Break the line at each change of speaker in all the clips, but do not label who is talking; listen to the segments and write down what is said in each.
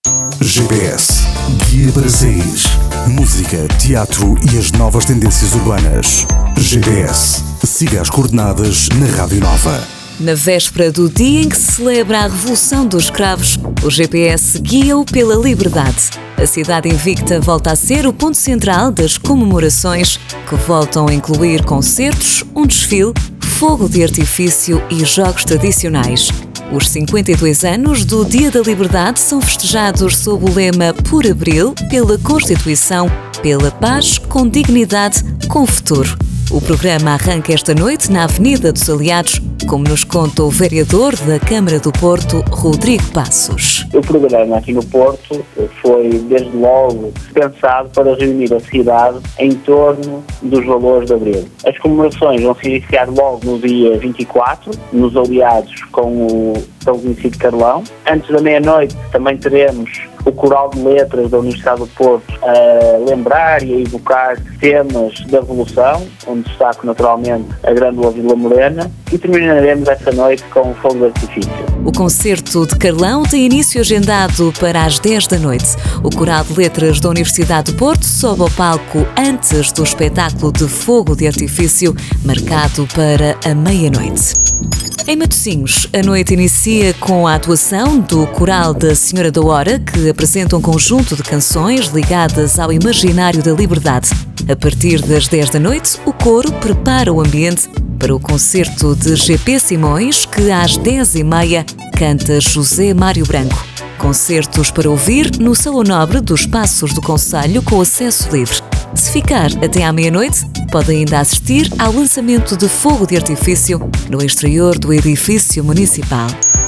GPS, guia para saís. Música, teatro e as novas tendências urbanas. GPS, siga as coordenadas na Rádio Nova.
Na véspera do dia em que se celebra a Revolução dos Cravos, o GPS guia-o pela liberdade. A cidade invicta volta a ser o ponto central das comemorações, que voltam a incluir concertos, um desfile, fogo de artifício e jogos tradicionais. Os 52 anos do Dia da Liberdade são festejados sob o lema Por Abril, pela Constituição, pela paz, com dignidade, com futuro. O programa arranca esta noite na Avenida dos Aliados, como nos conta o vereador da Câmara do Porto, Rodrigo Passos.
O programa aqui no Porto foi, desde logo, pensado para reunir a cidade em torno dos valores de Abril. As comemorações vão se iniciar logo no dia 24, nos Aliados, com o tão conhecido Carlão. Antes da meia-noite também teremos o Coral de Letras da Universidade do Porto a lembrar e a evocar temas da Revolução, onde destaco naturalmente a Grândola Vila Morena, e terminaremos esta noite com o fogo de artifício.
O concerto de Carlão tem início agendado para as 10 da noite. O Coral de Letras da Universidade do Porto sobe ao palco antes do espetáculo de fogo de artifício, marcado para a meia-noite. Em Matosinhos, a noite inicia com a atuação do Coral da Senhora da Hora, que apresenta um conjunto de canções ligadas ao imaginário da liberdade. A partir das 10 da noite, o coro prepara o ambiente para o concerto de GP Simões, que às 10h30 canta José Mário Branco. Concertos para ouvir no Salão Nobre dos Passos do Concelho com acesso livre. Se ficar até à meia-noite, pode ainda assistir ao lançamento de fogo de artifício no exterior do edifício municipal.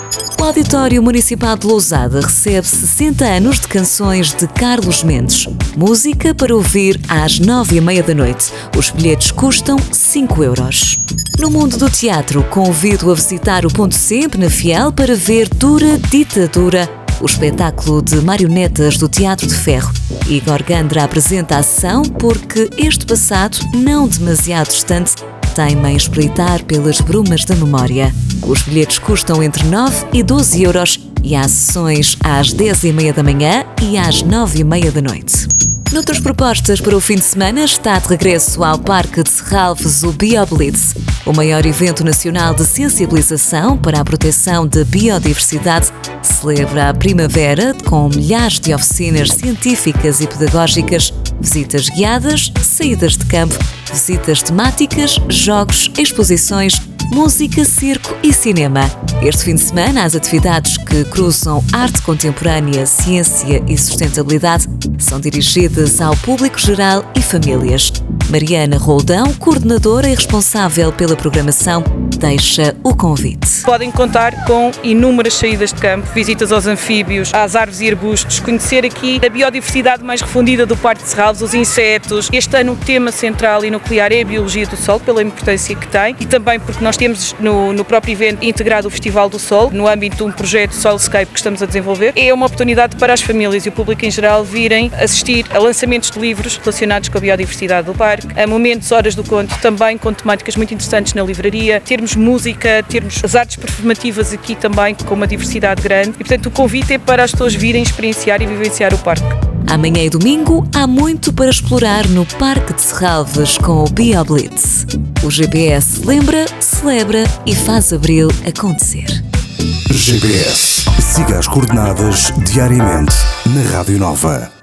O Auditório Municipal de Lousada recebe 60 anos de canções de Carlos Mendes. Música para ouvir às 9h30 da noite. Os bilhetes custam 5€. No mundo do teatro, convido a visitar o Ponto Sempre na Fiel para ver Dura Ditadura, o espetáculo de marionetas do Teatro de Ferro. Igor Gandra apresenta a ação porque este passado, não demasiado distante, teima em espreitar pelas brumas da memória. Os bilhetes custam entre 9 e 12€ e há sessões às 10h30 da manhã e às 9h30 da noite. Noutras propostas para o fim de semana, está de regresso ao Parque de Serralves o BioBlitz, o maior evento nacional de sensibilização para a proteção da biodiversidade. Celebra a primavera com milhares de oficinas científicas e pedagógicas, visitas guiadas, saídas de campo, visitas temáticas, jogos, exposições, música, circo e cinema. Este fim de semana, as atividades que cruzam arte contemporânea, ciência e sustentabilidade são dirigidas ao público geral e famílias. Mariana Roldão, coordenadora e responsável pela programação, deixa o convite.
Podem contar com inúmeras saídas de campo, visitas aos anfíbios, às árvores e arbustos, conhecer aqui a biodiversidade mais refundida do Parque de Serralves, os insetos. Este ano o tema central e nuclear é a biologia do solo, pela importância que tem, e também porque nós temos no próprio evento integrado o Festival do Solo, no âmbito de um projeto Soilscape que estamos a desenvolver. É uma oportunidade para as famílias e o público em geral virem assistir a lançamentos de livros relacionados com a biodiversidade do parque, a momentos, horas do conto, também com temáticas muito interessantes na livraria, termos música, termos as artes performativas aqui também com uma diversidade grande e, portanto, o convite é para as pessoas virem experienciar e vivenciar o parque.
Amanhã e domingo há muito para explorar no Parque de Serralves com o BioBlitz. O GPS lembra, celebra e faz Abril acontecer.
GPS, siga as coordenadas diariamente na Rádio Nova.